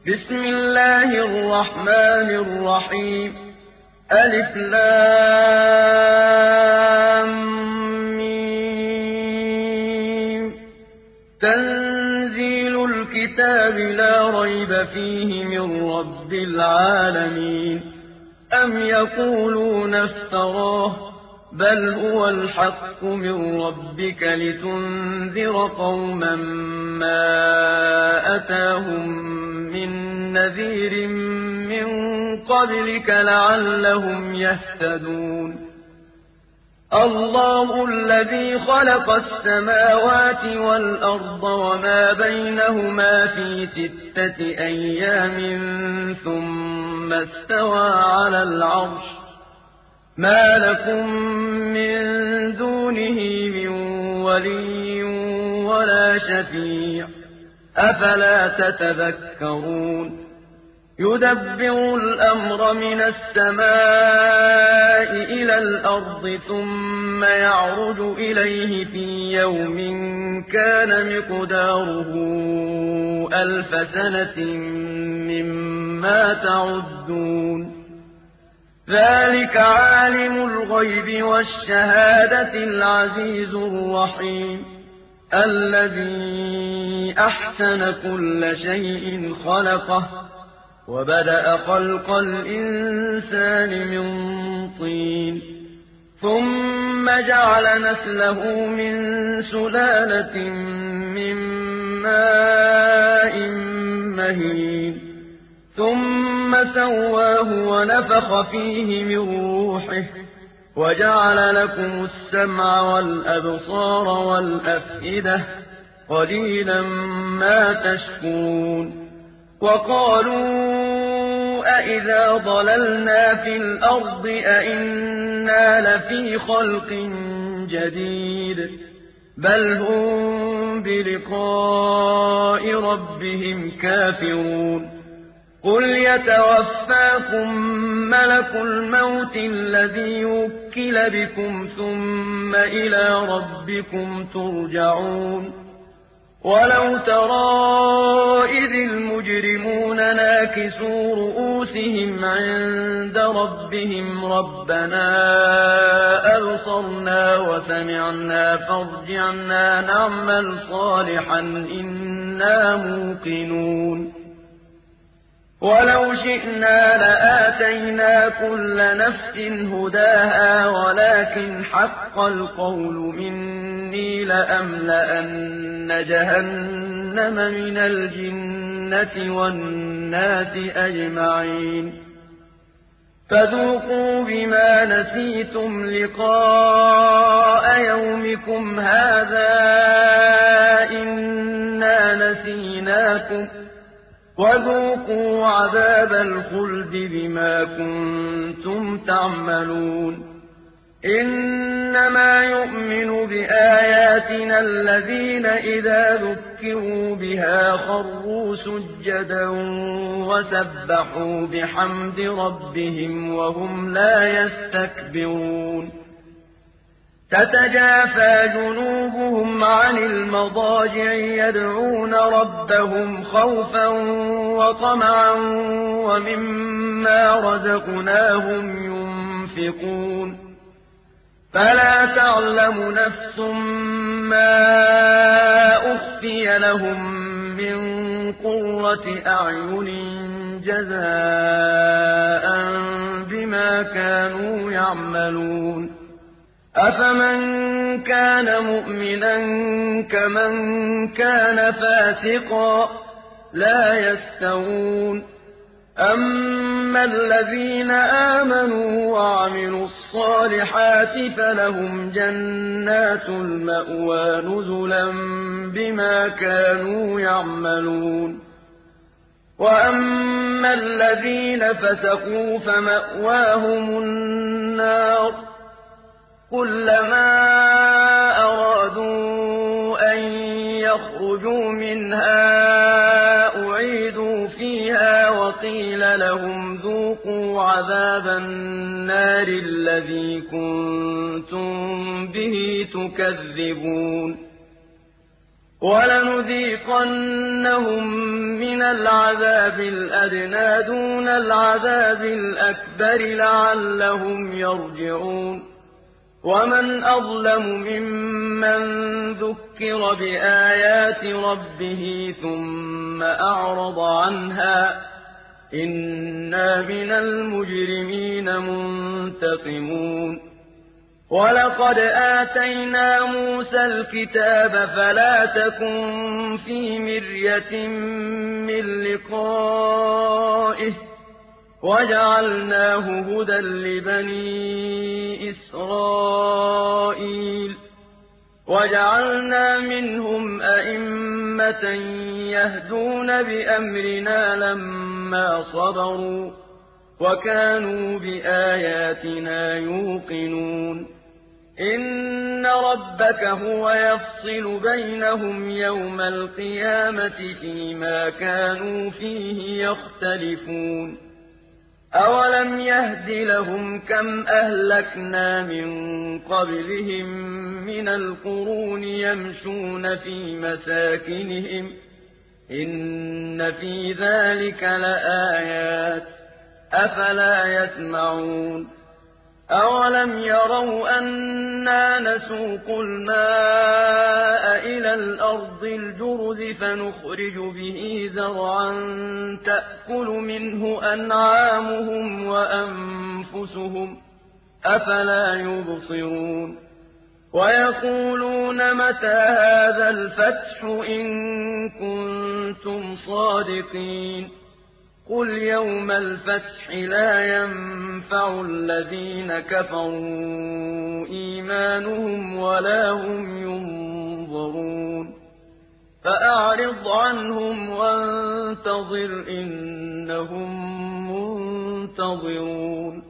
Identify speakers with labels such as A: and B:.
A: بسم الله الرحمن الرحيم ألف لام ميم تنزيل الكتاب لا ريب فيه من رب العالمين أم يقولون افتراه بل هو الحق من ربك لتنذر قوما ما أتاهم من نذير من قبلك لعلهم يهتدون الله الذي خلق السماوات والأرض وما بينهما في 6 أيام ثم استوى على العرش ما لكم من دونه من ولي ولا شفيع أفلا تتذكرون يدبر الأمر من السماء إلى الأرض ثم يعرج إليه في يوم كان مقداره 1000 سنة مما تعدون ذلك عالم الغيب والشهادة العزيز الرحيم الذي أحسن كل شيء خلقه وبدأ خلق الإنسان من طين ثم جعل نسله من سلالة من ماء مهين ثم سواه ونفخ فيه من روحه وجعل لكم السمع والأبصار والأفئدة قليلا ما تشكرون وقالوا أإذا ضللنا في الأرض أإنا لفي خلق جديد بل هم بلقاء ربهم كافرون قل يتوفاكم ملك الموت الذي وكل بكم ثم إلى ربكم ترجعون ولو ترى إذ المجرمون ناكسوا رؤوسهم عند ربهم ربنا أبصرنا وسمعنا فارجعنا نعمل صالحا إنا موقنون ولو شئنا لآتينا كل نفس هداها ولكن حق القول مني لأملأن جهنم من الجنة والناس أجمعين فذوقوا بما نسيتم لقاء يومكم هذا إنا نسيناكم وذوقوا عذاب الخلد بما كنتم تعملون إنما يؤمن بآياتنا الذين إذا ذكروا بها خروا سجدا وسبحوا بحمد ربهم وهم لا يستكبرون تتجافى جنوبهم عن المضاجع يدعون ربهم خوفا وطمعا ومما رزقناهم ينفقون فلا تعلم نفس ما أخفي لهم من قرة أعين جزاء بما كانوا يعملون أفمن كان مؤمنا كمن كان فاسقا لا يستوون أما الذين آمنوا وعملوا الصالحات فلهم جنات المأوى نزلا بما كانوا يعملون وأما الذين فسقوا فمأواهم النار كلما أرادوا أن يخرجوا منها أعيدوا فيها وقيل لهم ذوقوا عذاب النار الذي كنتم به تكذبون وَلَنُذِيقَنَّهُم مِّنَ الْعَذَابِ الْأَدْنَىٰ دُونَ الْعَذَابِ الْأَكْبَرِ لَعَلَّهُمْ يَرْجِعُونَ وَمَنْ أَظْلَمُ مِمَّن ذُكِّرَ بِآيَاتِ رَبِّهِ ثُمَّ أَعْرَضَ عَنْهَا ۚ إِنَّا مِنَ الْمُجْرِمِينَ مُنتَقِمُونَ وَلَقَدْ آتَيْنَا مُوسَى الْكِتَابَ فَلَا تَكُن فِي مِرْيَةٍ مِّن لِّقَائِهِ ۖ وَجَعَلْنَاهُ هُدًى لِّبَنِي إِسْرَائِيلَ وَجَعَلْنَا مِنْهُمْ أَئِمَّةً يَهْدُونَ بِأَمْرِنَا لَمَّا صَبَرُوا ۖ وَكَانُوا بِآيَاتِنَا يُوقِنُونَ إِنَّ رَبَّكَ هُوَ يَفْصِلُ بَيْنَهُمْ يَوْمَ الْقِيَامَةِ فِيمَا كَانُوا فِيهِ يَخْتَلِفُونَ أَوَلَمْ يَهْدِ لَهُمْ كَمْ أَهْلَكْنَا مِن قَبْلِهِم مِّنَ الْقُرُونِ يَمْشُونَ فِي مَسَاكِنِهِمْ ۗ إِنَّ فِي ذَٰلِكَ لَآيَاتٍ ۖ أَفَلَا يَسْمَعُونَ أَوَلَمْ يَرَوْا أَنَّا نَسُوقُ الْمَاءَ إِلَى الْأَرْضِ الْجُرُزِ فَنُخْرِجُ بِهِ زَرْعًا تَأْكُلُ مِنْهُ أَنْعَامُهُمْ وَأَنفُسُهُمْ ۖ أَفَلَا يُبْصِرُونَ وَيَقُولُونَ مَتَىٰ هَٰذَا الْفَتْحُ إِن كُنتُمْ صَادِقِينَ قُلْ يَوْمَ الْفَتْحِ لَا يَنفَعُ الَّذِينَ كَفَرُوا إِيمَانُهُمْ وَلَا هُمْ يُنظَرُونَ فَأَعْرِضْ عَنْهُمْ وَانتَظِرْ إِنَّهُم مُّنتَظِرُونَ